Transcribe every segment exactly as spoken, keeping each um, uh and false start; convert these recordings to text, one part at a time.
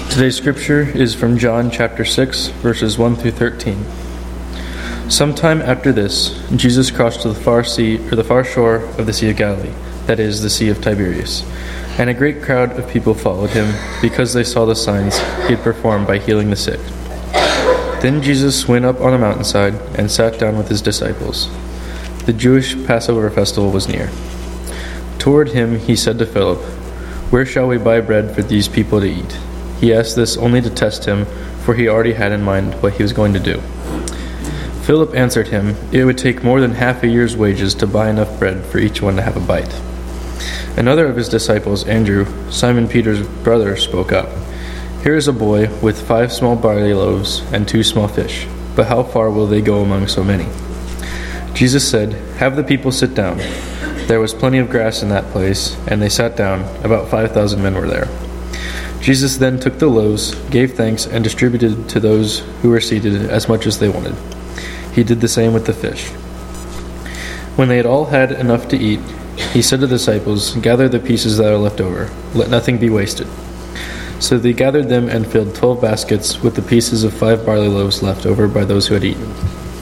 Today's scripture is from John chapter six, verses one through thirteen. Sometime after this, Jesus crossed to the far sea, or the far shore of the Sea of Galilee, that is, the Sea of Tiberias. And a great crowd of people followed him, because they saw the signs he had performed by healing the sick. Then Jesus went up on a mountainside and sat down with his disciples. The Jewish Passover festival was near. Toward him he said to Philip, "Where shall we buy bread for these people to eat?" He asked this only to test him, for he already had in mind what he was going to do. Philip answered him, "It would take more than half a year's wages to buy enough bread for each one to have a bite." Another of his disciples, Andrew, Simon Peter's brother, spoke up. "Here is a boy with five small barley loaves and two small fish, but how far will they go among so many?" Jesus said, "Have the people sit down." There was plenty of grass in that place, and they sat down. About five thousand men were there. Jesus then took the loaves, gave thanks, and distributed to those who were seated as much as they wanted. He did the same with the fish. When they had all had enough to eat, he said to the disciples, "Gather the pieces that are left over. Let nothing be wasted." So they gathered them and filled twelve baskets with the pieces of five barley loaves left over by those who had eaten.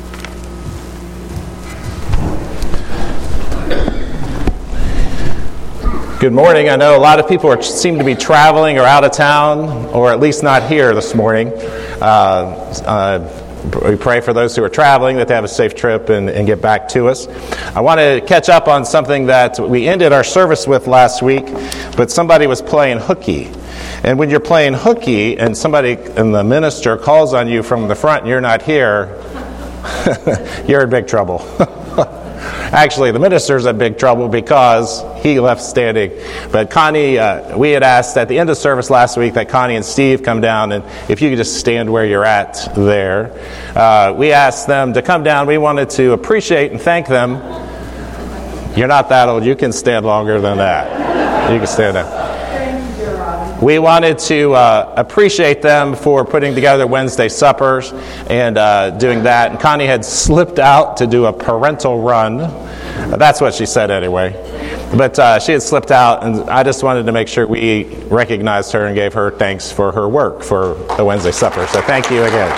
Good morning. I know a lot of people are, seem to be traveling or out of town, or at least not here this morning. Uh, uh, we pray for those who are traveling that they have a safe trip and, and get back to us. I want to catch up on something that we ended our service with last week, but somebody was playing hooky. And when you're playing hooky and somebody and the minister calls on you from the front and you're not here, you're in big trouble. Actually, the minister's in big trouble because he left standing. But Connie, uh, we had asked at the end of service last week that Connie and Steve come down, and if you could just stand where you're at there. Uh, we asked them to come down. We wanted to appreciate and thank them. You're not that old. You can stand longer than that. You can stand there. We wanted to uh, appreciate them for putting together Wednesday suppers and uh, doing that. And Connie had slipped out to do a parental run. That's what she said anyway. But uh, she had slipped out, and I just wanted to make sure we recognized her and gave her thanks for her work for the Wednesday supper. So thank you again.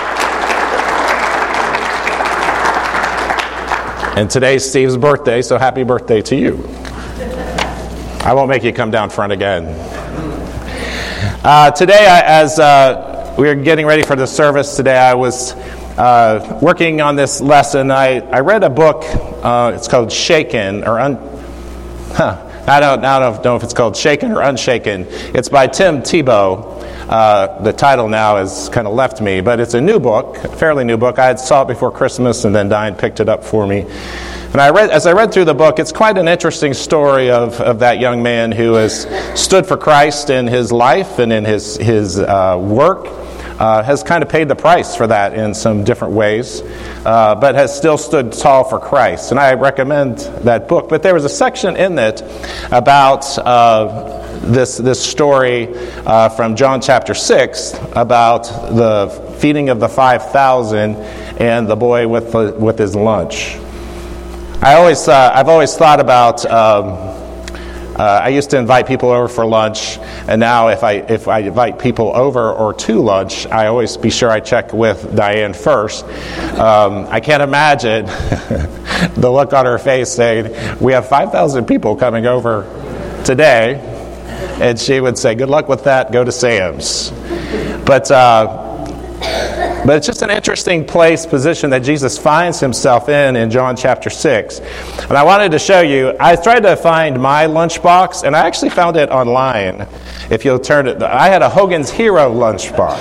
And today's Steve's birthday, so happy birthday to you. I won't make you come down front again. Uh, today, I, as uh, we were getting ready for the service today, I was uh, working on this lesson. I, I read a book. Uh, it's called Shaken, or un, huh, I don't, I don't know if it's called Shaken or Unshaken. It's by Tim Tebow. Uh, the title now has kind of left me, but it's a new book, a fairly new book. I had saw it before Christmas, and then Diane picked it up for me. And I read, as I read through the book, it's quite an interesting story of, of that young man who has stood for Christ in his life and in his his uh, work, uh, has kind of paid the price for that in some different ways, uh, but has still stood tall for Christ. And I recommend that book. But there was a section in it about uh, this this story uh, from John chapter six about the feeding of the five thousand and the boy with the, with his lunch. I always, uh, I've always thought about. Um, uh, I used to invite people over for lunch, and now if I if I invite people over or to lunch, I always be sure I check with Diane first. Um, I can't imagine the look on her face saying, "We have five thousand people coming over today," and she would say, "Good luck with that. Go to Sam's." But. Uh, But it's just an interesting place, position that Jesus finds himself in in John chapter six. And I wanted to show you, I tried to find my lunchbox, and I actually found it online. If you'll turn it, I had a Hogan's Hero lunchbox.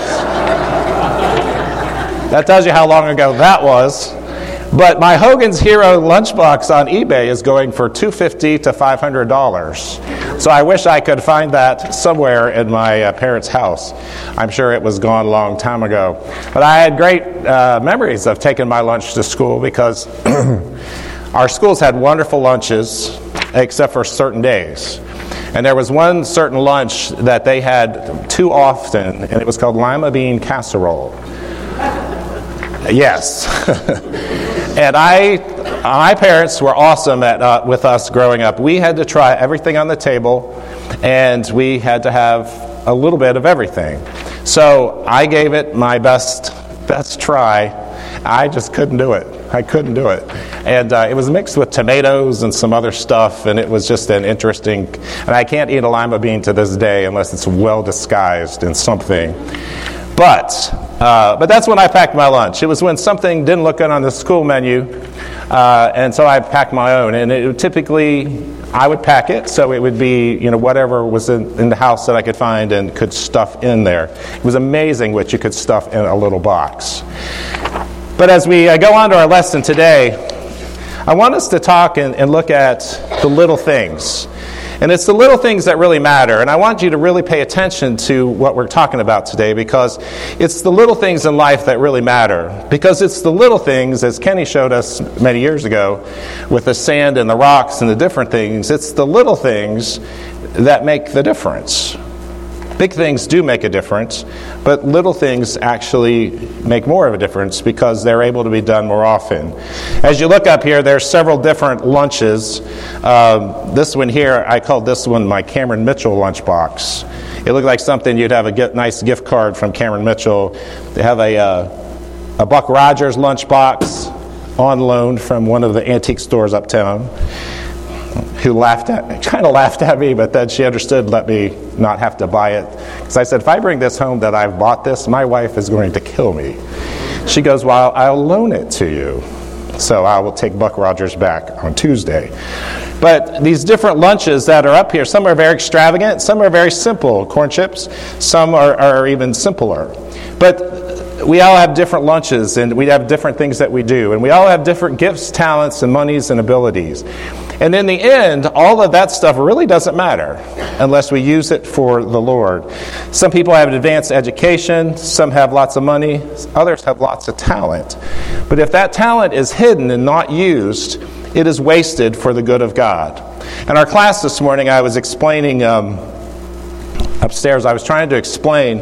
That tells you how long ago that was. But my Hogan's Hero lunchbox on eBay is going for two hundred fifty dollars to five hundred dollars. So I wish I could find that somewhere in my uh, parents' house. I'm sure it was gone a long time ago. But I had great uh, memories of taking my lunch to school because our schools had wonderful lunches except for certain days. And there was one certain lunch that they had too often, and it was called lima bean casserole. Yes. And I, my parents were awesome at uh, with us growing up. We had to try everything on the table, and we had to have a little bit of everything. So I gave it my best best try. I just couldn't do it. I couldn't do it. And uh, it was mixed with tomatoes and some other stuff, and it was just an interesting, and I can't eat a lima bean to this day unless it's well disguised in something. But uh, but that's when I packed my lunch. It was when something didn't look good on the school menu, uh, and so I packed my own. And it typically, I would pack it, so it would be, you know, whatever was in, in the house that I could find and could stuff in there. It was amazing what you could stuff in a little box. But as we uh, go on to our lesson today, I want us to talk and, and look at the little things. And it's the little things that really matter. And I want you to really pay attention to what we're talking about today, because it's the little things in life that really matter. Because it's the little things, as Kenny showed us many years ago, with the sand and the rocks and the different things, it's the little things that make the difference. Big things do make a difference, but little things actually make more of a difference because they're able to be done more often. As you look up here, there's several different lunches. Um, this one here, I called this one my Cameron Mitchell lunchbox. It looked like something you'd have a get, nice gift card from Cameron Mitchell. They have a, uh, a Buck Rogers lunchbox on loan from one of the antique stores uptown, who laughed at, kind of laughed at me, but then she understood and let me not have to buy it. Because I said, if I bring this home that I've bought this, my wife is going to kill me. She goes, well, I'll loan it to you. So I will take Buck Rogers back on Tuesday. But these different lunches that are up here, some are very extravagant, some are very simple, corn chips, some are, are even simpler. But we all have different lunches, and we have different things that we do, and we all have different gifts, talents, and monies and abilities. And in the end, all of that stuff really doesn't matter unless we use it for the Lord. Some people have an advanced education, some have lots of money, others have lots of talent. But if that talent is hidden and not used, it is wasted for the good of God. In our class this morning, I was explaining um, upstairs, I was trying to explain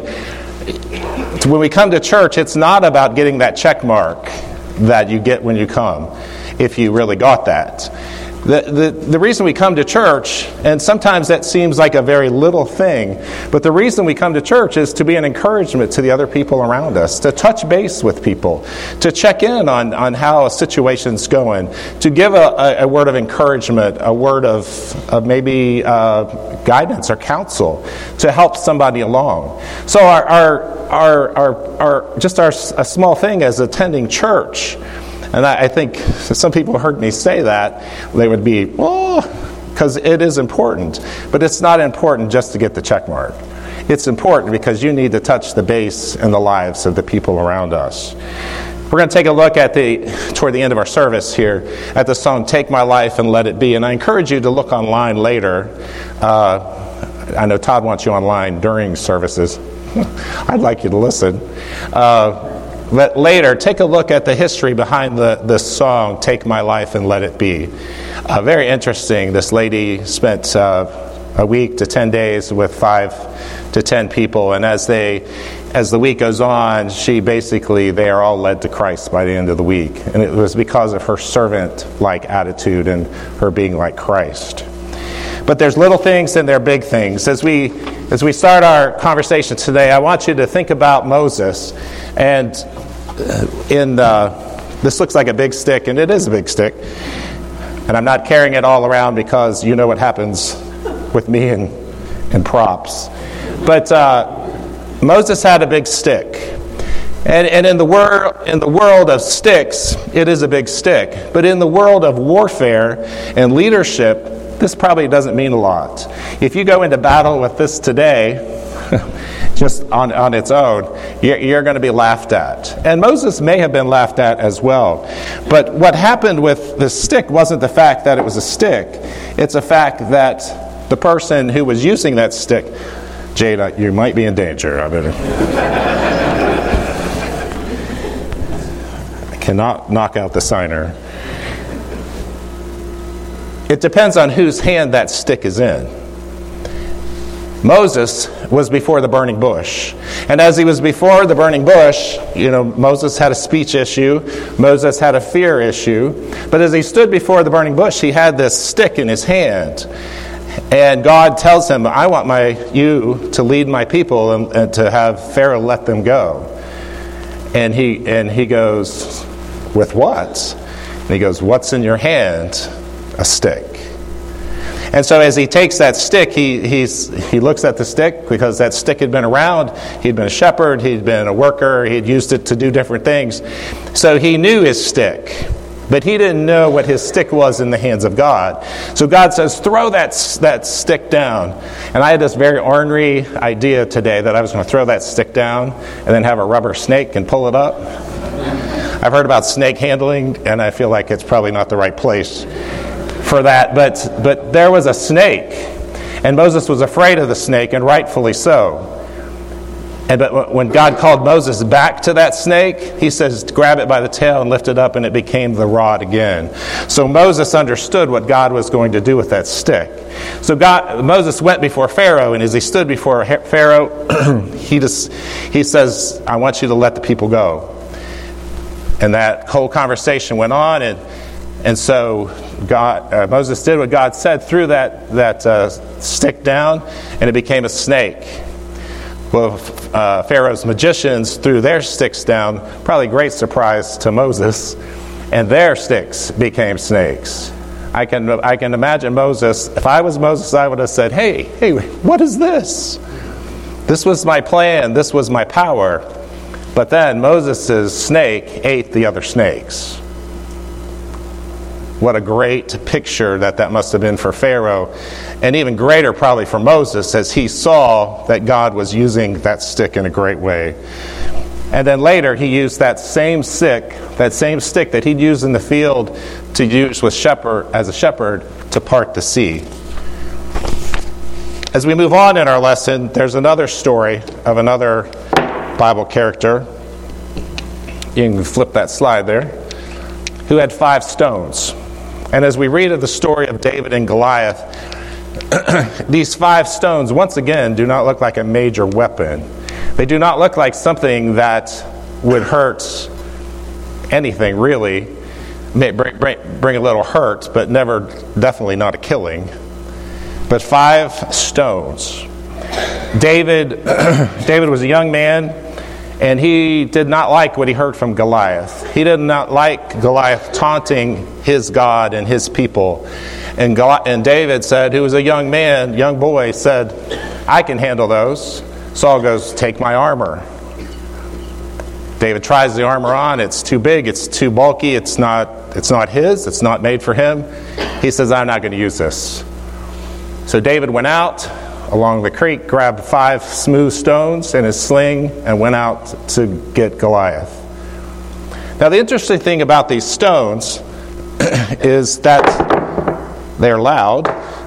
when we come to church, it's not about getting that check mark that you get when you come, if you really got that. The, the the reason we come to church, and sometimes that seems like a very little thing, but the reason we come to church is to be an encouragement to the other people around us, to touch base with people, to check in on, on how a situation's going, to give a, a, a word of encouragement, a word of, of maybe uh, guidance or counsel to help somebody along. So our our our, our, our just our a small thing as attending church. And I, I think if some people heard me say that, they would be, oh, because it is important. But it's not important just to get the check mark. It's important because you need to touch the base in the lives of the people around us. We're going to take a look at the toward the end of our service here at the song "Take My Life and Let It Be." And I encourage you to look online later. Uh, I know Todd wants you online during services. I'd like you to listen. Uh, Let, later, take a look at the history behind the, this song, Take My Life and Let It Be. Uh, very interesting. This lady spent uh, a week to ten days with five to ten people, and as they, as the week goes on, she basically, they are all led to Christ by the end of the week. And it was because of her servant-like attitude and her being like Christ. But there's little things and there are big things. As we as we start our conversation today, I want you to think about Moses. And in uh, this looks like a big stick, and it is a big stick. And I'm not carrying it all around because you know what happens with me and, and props. But uh, Moses had a big stick. And, and in the wor- in the world of sticks, it is a big stick. But in the world of warfare and leadership, this probably doesn't mean a lot. If you go into battle with this today, just on, on its own, you're, you're going to be laughed at. And Moses may have been laughed at as well. But what happened with the stick wasn't the fact that it was a stick. It's a fact that the person who was using that stick, Jada, you might be in danger. I better. I cannot knock out the signer. It depends on whose hand that stick is in. Moses was before the burning bush. And as he was before the burning bush, you know, Moses had a speech issue. Moses had a fear issue. But as he stood before the burning bush, he had this stick in his hand. And God tells him, I want my you to lead my people and, and to have Pharaoh let them go. And he and he goes, with what? And he goes, what's in your hand? A stick. And so as he takes that stick, he he's, he looks at the stick because that stick had been around. He'd been a shepherd. He'd been a worker. He'd used it to do different things. So he knew his stick. But he didn't know what his stick was in the hands of God. So God says, throw that, that stick down. And I had this very ornery idea today that I was going to throw that stick down and then have a rubber snake and pull it up. I've heard about snake handling, and I feel like it's probably not the right place for that. But, but there was a snake, and Moses was afraid of the snake, and rightfully so. And but when God called Moses back to that snake, he says, grab it by the tail and lift it up, and it became the rod again. So Moses understood what God was going to do with that stick. So God, Moses went before Pharaoh, and as he stood before Pharaoh, he just he says, I want you to let the people go. And that whole conversation went on, and and so God, uh, Moses did what God said, threw that, that uh, stick down, and it became a snake. Well, uh, Pharaoh's magicians threw their sticks down, probably great surprise to Moses, and their sticks became snakes. I can I can imagine Moses. If I was Moses, I would have said, hey, hey, what is this? This was my plan. This was my power. But then Moses' snake ate the other snakes. What a great picture that that must have been for Pharaoh. And even greater probably for Moses as he saw that God was using that stick in a great way. And then later he used that same stick, that same stick that he'd used in the field to use with shepherd as a shepherd to part the sea. As we move on in our lesson, there's another story of another Bible character. You can flip that slide there. Who had five stones. And as we read of the story of David and Goliath, these five stones, once again, do not look like a major weapon. They do not look like something that would hurt anything, really. May bring, bring, bring a little hurt, but never, definitely not a killing. But five stones. David, David was a young man, and he did not like what he heard from Goliath. He did not like Goliath taunting his God and his people. And, Goli- and David said, who was a young man, young boy, said, I can handle those. Saul goes, take my armor. David tries the armor on. It's too big. It's too bulky. It's not, it's not his. It's not made for him. He says, I'm not going to use this. So David went out along the creek, grabbed five smooth stones in his sling, and went out to get Goliath. Now, the interesting thing about these stones is that they're loud,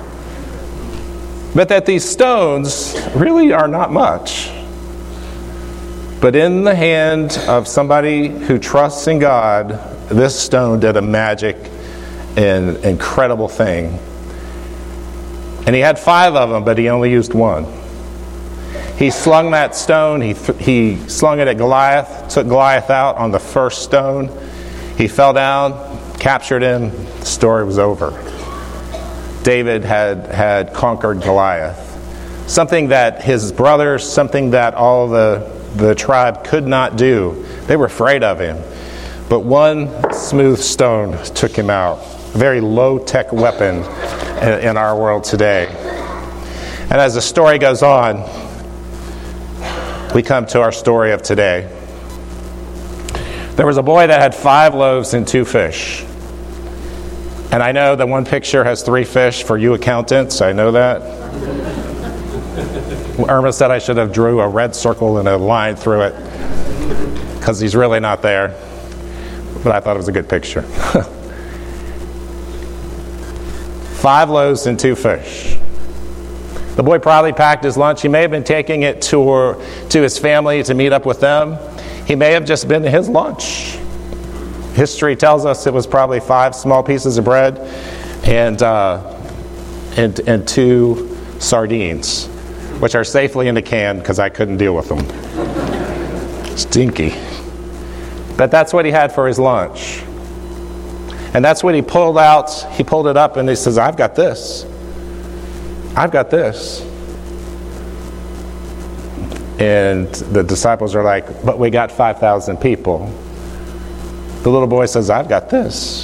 but that these stones really are not much. But in the hand of somebody who trusts in God, this stone did a magic and incredible thing. And he had five of them, but he only used one. He slung that stone, he th- he slung it at Goliath, took Goliath out on the first stone. He fell down, captured him, the story was over. David had, had conquered Goliath. Something that his brothers, something that all the, the tribe could not do. They were afraid of him. But one smooth stone took him out. A very low-tech weapon in, in our world today. And as the story goes on, we come to our story of today. There was a boy that had five loaves and two fish. And I know that one picture has three fish for you accountants. I know that. Irma said I should have drew a red circle and a line through it because he's really not there. But I thought it was a good picture. Five loaves and two fish. The boy probably packed his lunch. He may have been taking it to, to his family to meet up with them. He may have just been his lunch. History tells us it was probably five small pieces of bread and uh, and, and two sardines, which are safely in the can because I couldn't deal with them. Stinky. But that's what he had for his lunch. And that's what he pulled out. He pulled it up and he says, I've got this. I've got this. And the disciples are like, but we got five thousand people. The little boy says, I've got this.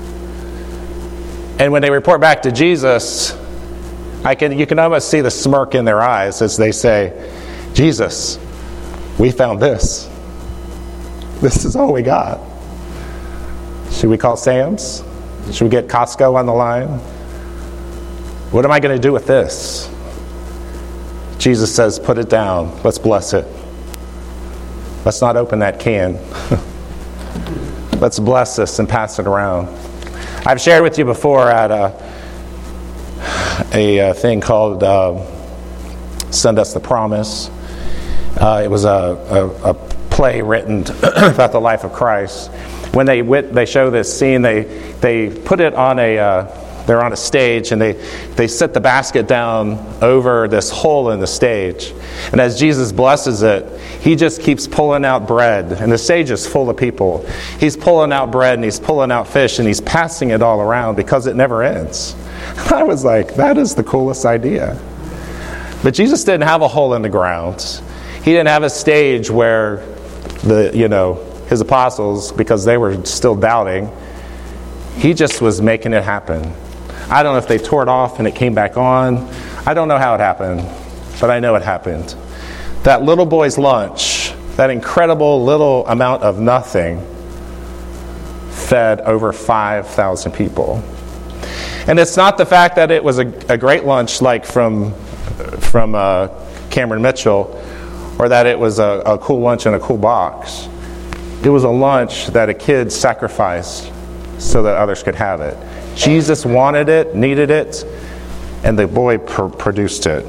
And when they report back to Jesus, I can you can almost see the smirk in their eyes as they say, Jesus, we found this. This is all we got. Should we call Sam's? Should we get Costco on the line? What am I going to do with this? Jesus says, put it down. Let's bless it. Let's not open that can. Let's bless this and pass it around. I've shared with you before at a, a, a thing called uh, Send Us the Promise. Uh, it was a, a, a play written about the life of Christ. When they wit, they show this scene, they they put it on a uh, they're on a stage, and they they set the basket down over this hole in the stage. And as Jesus blesses it, he just keeps pulling out bread, and the stage is full of people. He's pulling out bread and he's pulling out fish, and he's passing it all around because it never ends. I was like, that is the coolest idea. But Jesus didn't have a hole in the ground. He didn't have a stage where the you know. his apostles, because they were still doubting, he just was making it happen. I don't know if they tore it off and it came back on. I don't know how it happened, but I know it happened. That little boy's lunch, that incredible little amount of nothing, fed over five thousand people. And it's not the fact that it was a, a great lunch like from, from uh, Cameron Mitchell, or that it was a, a cool lunch in a cool box. It was a lunch that a kid sacrificed so that others could have it. Jesus wanted it, needed it, and the boy pr- produced it.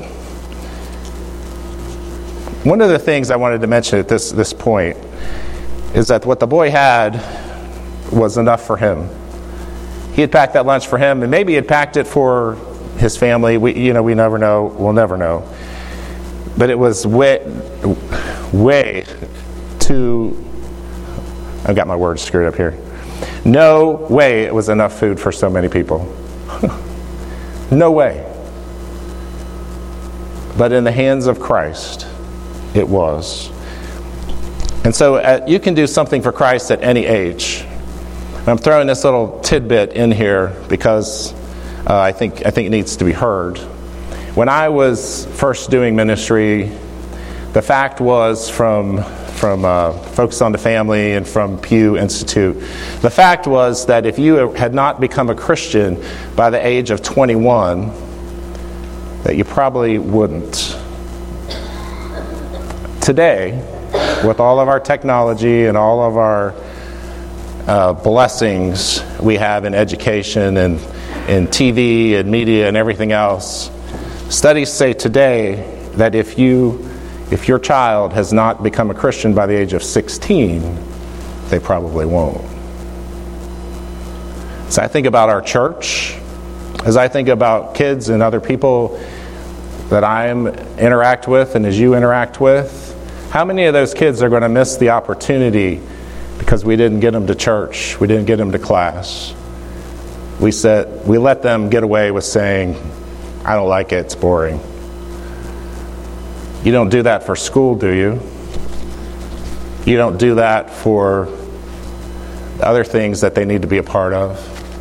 One of the things I wanted to mention at this, this point is that what the boy had was enough for him. He had packed that lunch for him, and maybe he had packed it for his family. We, you know, we never know. We'll never know. But it was way, way too... I've got my words screwed up here. No way it was enough food for so many people. No way. But in the hands of Christ, it was. And so uh, you can do something for Christ at any age. I'm throwing this little tidbit in here because uh, I think I think it needs to be heard. When I was first doing ministry, the fact was from from uh, Focus on the Family and from Pew Institute, the fact was that if you had not become a Christian by the age of twenty-one, that you probably wouldn't. Today, with all of our technology and all of our uh, blessings we have in education and in T V and media and everything else, studies say today that if you If your child has not become a Christian by the age of sixteen, they probably won't. As I think about our church, as I think about kids and other people that I interact with and as you interact with, how many of those kids are going to miss the opportunity because we didn't get them to church, we didn't get them to class? We said, we let them get away with saying, I don't like it, it's boring. You don't do that for school, do you? You don't do that for other things that they need to be a part of.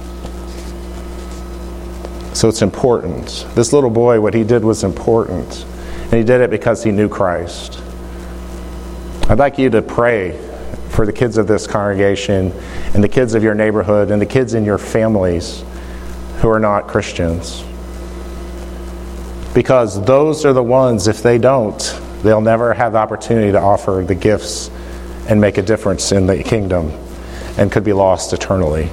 So it's important. This little boy, what he did was important. And he did it because he knew Christ. I'd like you to pray for the kids of this congregation and the kids of your neighborhood and the kids in your families who are not Christians. Because those are the ones, if they don't, they'll never have the opportunity to offer the gifts and make a difference in the kingdom and could be lost eternally.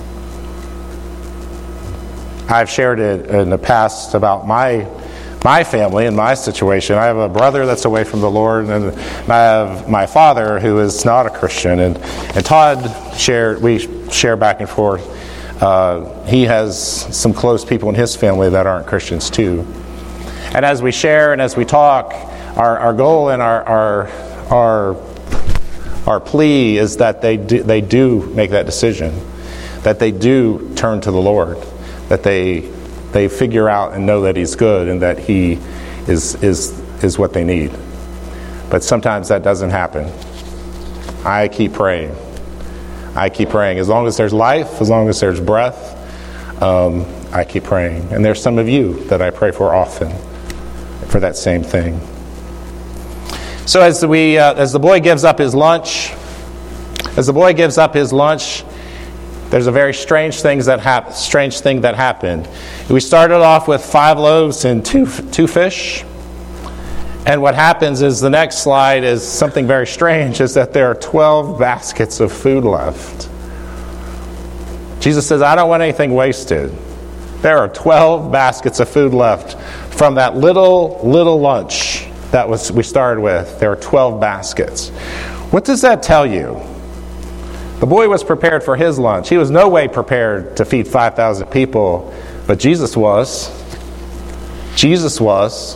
I've shared it in the past about my my family and my situation. I have a brother that's away from the Lord, and I have my father who is not a Christian. And, and Todd shared, we share back and forth. Uh, he has some close people in his family that aren't Christians too. And as we share and as we talk, our, our goal and our, our our our plea is that they do, they do make that decision, that they do turn to the Lord, that they they figure out and know that he's good and that he is is is what they need. But sometimes that doesn't happen. I keep praying. I keep praying. As long as there's life, as long as there's breath, um, I keep praying. And there's some of you that I pray for often for that same thing. So as we uh, as the boy gives up his lunch, as the boy gives up his lunch, there's a very strange things that hap- strange thing that happened. We started off with five loaves and two two fish. And what happens is the next slide is something very strange, is that there are twelve baskets of food left. Jesus says, I don't want anything wasted. There are twelve baskets of food left from that little, little lunch that was we started with. There are twelve baskets. What does that tell you? The boy was prepared for his lunch. He was no way prepared to feed five thousand people, but Jesus was. Jesus was.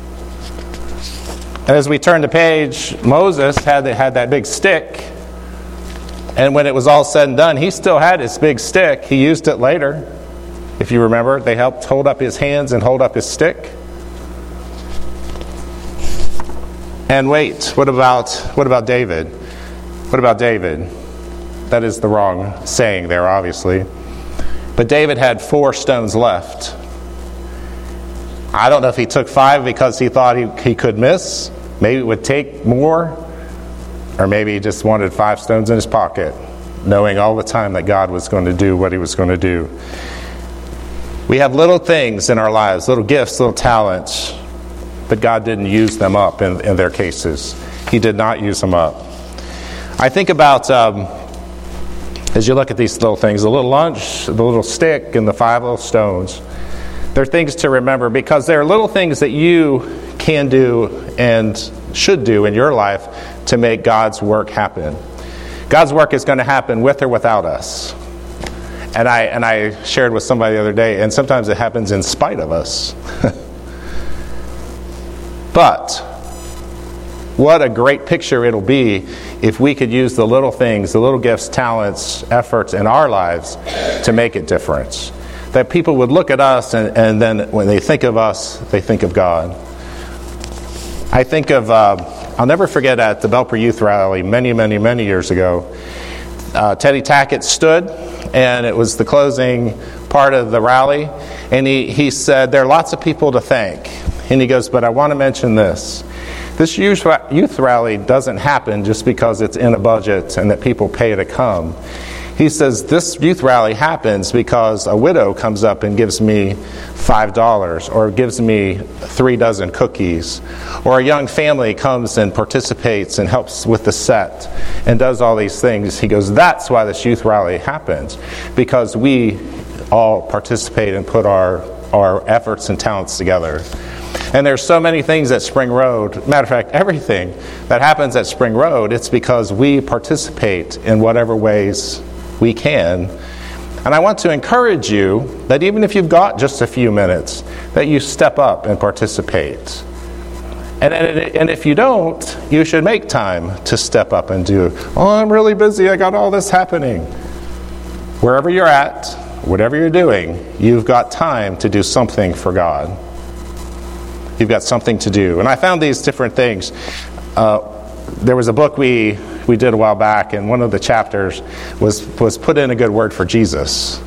And as we turn the page, Moses had, had that big stick. And when it was all said and done, he still had his big stick. He used it later. If you remember, they helped hold up his hands and hold up his stick. And wait, what about what about David? What about David? That is the wrong saying there, obviously. But David had four stones left. I don't know if he took five because he thought he, he could miss. Maybe it would take more. Or maybe he just wanted five stones in his pocket, knowing all the time that God was going to do what he was going to do. We have little things in our lives, little gifts, little talents, but God didn't use them up in, in their cases. He did not use them up. I think about, um, as you look at these little things, the little lunch, the little stick, and the five little stones, they're things to remember because they're little things that you can do and should do in your life to make God's work happen. God's work is going to happen with or without us. And I and I shared with somebody the other day, and sometimes it happens in spite of us. But what a great picture it'll be if we could use the little things, the little gifts, talents, efforts in our lives to make a difference. That people would look at us and, and then when they think of us, they think of God. I think of, uh, I'll never forget at the Belper Youth Rally many, many, many years ago, uh, Teddy Tackett stood, and it was the closing part of the rally, and he, he said, there are lots of people to thank. And he goes, but I want to mention this. This youth rally doesn't happen just because it's in a budget and that people pay to come. He says, this youth rally happens because a widow comes up and gives me five dollars or gives me three dozen cookies. Or a young family comes and participates and helps with the set and does all these things. He goes, that's why this youth rally happens. Because we all participate and put our, our efforts and talents together. And there's so many things at Spring Road. Matter of fact, everything that happens at Spring Road, it's because we participate in whatever ways we can. And I want to encourage you that even if you've got just a few minutes, that you step up and participate. And, and, and if you don't, you should make time to step up and do, oh, I'm really busy, I got all this happening. Wherever you're at, whatever you're doing, you've got time to do something for God. You've got something to do. And I found these different things. Uh, there was a book we we did a while back, and one of the chapters was was put in a good word for Jesus.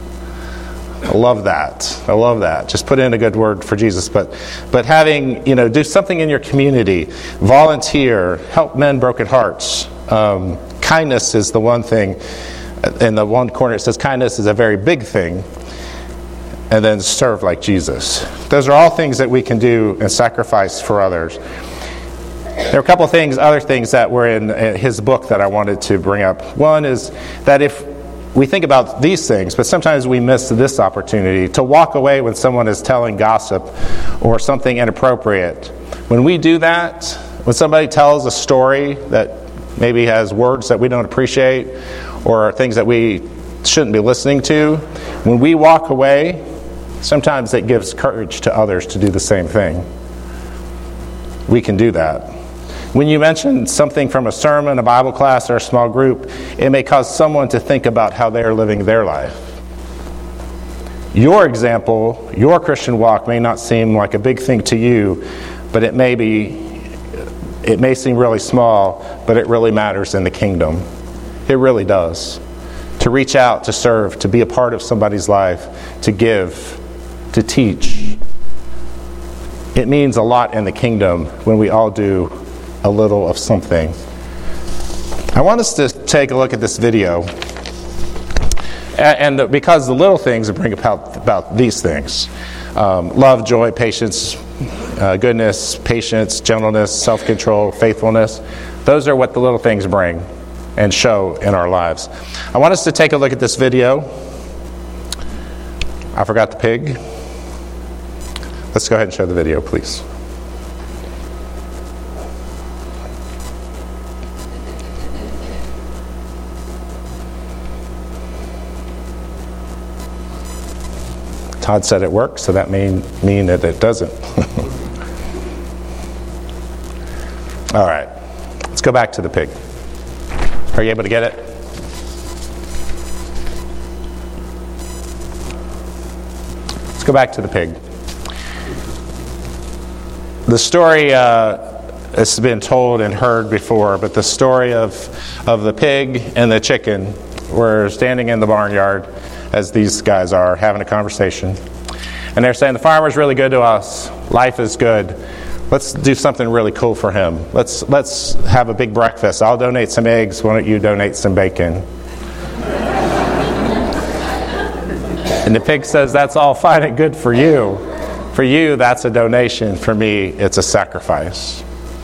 I love that. I love that. Just put in a good word for Jesus. But but having, you know, do something in your community. Volunteer. Help mend broken hearts. Um, kindness is the one thing. In the one corner it says kindness is a very big thing. And then serve like Jesus. Those are all things that we can do and sacrifice for others. There are a couple of things, other things that were in his book that I wanted to bring up. One is that if we think about these things, but sometimes we miss this opportunity to walk away when someone is telling gossip or something inappropriate. When we do that, when somebody tells a story that maybe has words that we don't appreciate or things that we shouldn't be listening to, when we walk away, sometimes it gives courage to others to do the same thing. We can do that. When you mention something from a sermon, a Bible class, or a small group, it may cause someone to think about how they're living their life. Your example, your Christian walk may not seem like a big thing to you, but it may be, it may seem really small, but it really matters in the kingdom. It really does. To reach out, to serve, to be a part of somebody's life, to give, to teach. It means a lot in the kingdom when we all do a little of something. I want us to take a look at this video. And because the little things bring about, about these things. Um, love, joy, patience, uh, goodness, patience, gentleness, self-control, faithfulness. Those are what the little things bring and show in our lives. I want us to take a look at this video. I forgot the pig. Let's go ahead and show the video, please. Todd said it works, so that may mean that it doesn't. All right, let's go back to the pig. Are you able to get it? Let's go back to the pig. The story uh, has been told and heard before, but the story of, of the pig and the chicken were standing in the barnyard, as these guys are, having a conversation. And they're saying, the farmer's really good to us. Life is good. Let's do something really cool for him. Let's let's have a big breakfast. I'll donate some eggs. Why don't you donate some bacon? And the pig says, that's all fine and good for you. For you, that's a donation. For me, it's a sacrifice.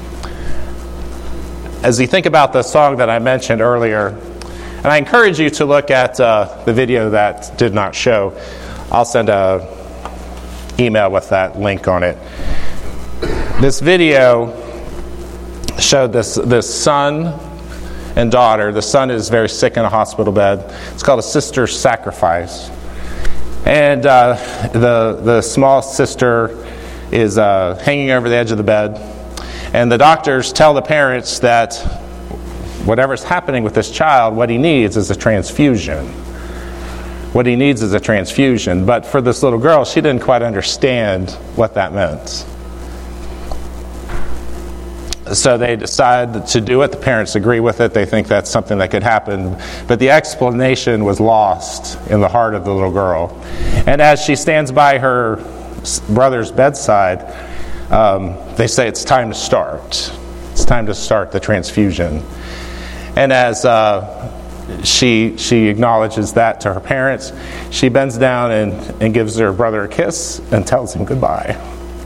As you think about the song that I mentioned earlier, and I encourage you to look at uh, the video that did not show. I'll send a email with that link on it. This video showed this, this son and daughter. The son is very sick in a hospital bed. It's called a sister's sacrifice. And uh, the, the small sister is uh, hanging over the edge of the bed. And the doctors tell the parents that whatever's happening with this child, what he needs is a transfusion. What he needs is a transfusion. But for this little girl, she didn't quite understand what that meant. So they decide to do it. The parents agree with it. They think that's something that could happen. But the explanation was lost in the heart of the little girl. And as she stands by her brother's bedside, um, they say it's time to start. It's time to start the transfusion. And as uh, she she acknowledges that to her parents, she bends down and, and gives her brother a kiss and tells him goodbye.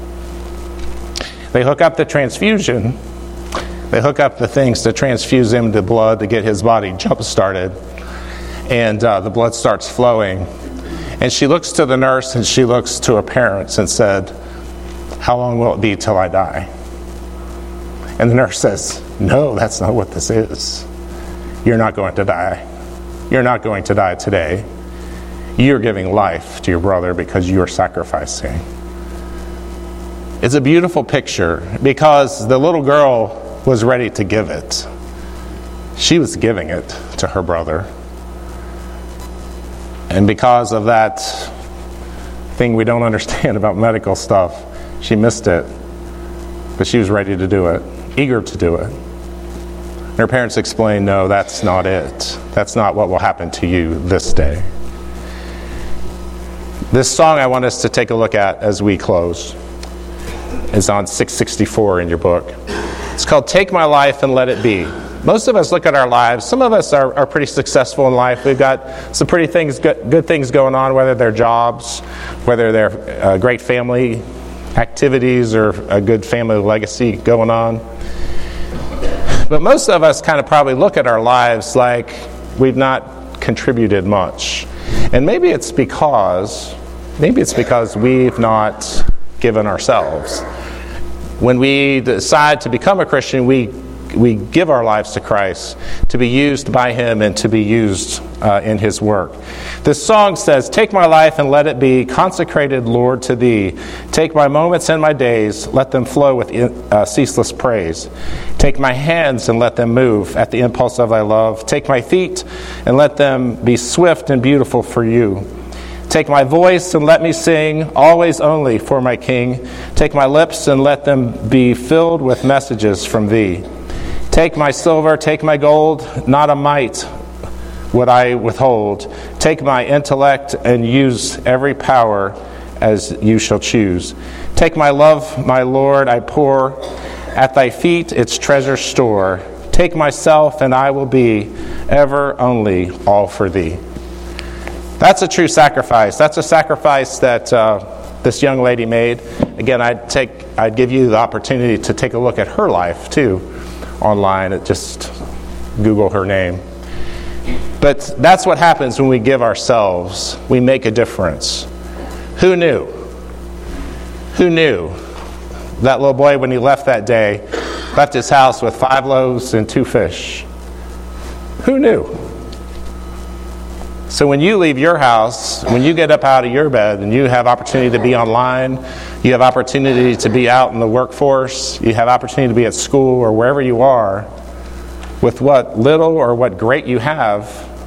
They hook up the transfusion. They hook up the things to transfuse him to blood to get his body jump-started. And uh, the blood starts flowing. And she looks to the nurse and she looks to her parents and said, how long will it be till I die? And the nurse says, no, that's not what this is. You're not going to die. You're not going to die today. You're giving life to your brother because you're sacrificing. It's a beautiful picture because the little girl was ready to give it. She was giving it to her brother. And because of that thing we don't understand about medical stuff, she missed it. But she was ready to do it, eager to do it. And her parents explained, no, that's not it. That's not what will happen to you this day. This song I want us to take a look at as we close is on six sixty-four in your book. It's called Take My Life and Let It Be. Most of us look at our lives. Some of us are, are pretty successful in life. We've got some pretty things, good, good things going on, whether they're jobs, whether they're uh, great family activities or a good family legacy going on. But most of us kind of probably look at our lives like we've not contributed much. And maybe it's because, maybe it's because we've not given ourselves. When we decide to become a Christian, we we give our lives to Christ to be used by Him and to be used uh, in His work. This song says, take my life and let it be consecrated, Lord, to Thee. Take my moments and my days, let them flow with uh, ceaseless praise. Take my hands and let them move at the impulse of Thy love. Take my feet and let them be swift and beautiful for You. Take my voice and let me sing, always only for my King. Take my lips and let them be filled with messages from thee. Take my silver, take my gold, not a mite would I withhold. Take my intellect and use every power as you shall choose. Take my love, my Lord, I pour at thy feet its treasure store. Take myself and I will be ever only all for thee. That's a true sacrifice. That's a sacrifice that uh, this young lady made. Again, I'd take, I'd give you the opportunity to take a look at her life too, online. It just Google her name. But that's what happens when we give ourselves. We make a difference. Who knew? Who knew that little boy, when he left that day, left his house with five loaves and two fish? Who knew? So when you leave your house, when you get up out of your bed and you have opportunity to be online, you have opportunity to be out in the workforce, you have opportunity to be at school or wherever you are, with what little or what great you have,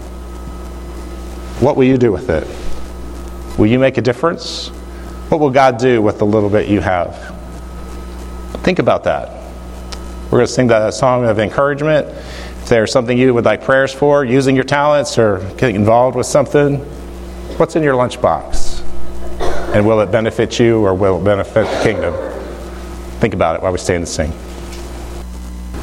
what will you do with it? Will you make a difference? What will God do with the little bit you have? Think about that. We're going to sing a song of encouragement. If there's something you would like prayers for, using your talents or getting involved with something, what's in your lunchbox? And will it benefit you or will it benefit the kingdom? Think about it while we stand and sing.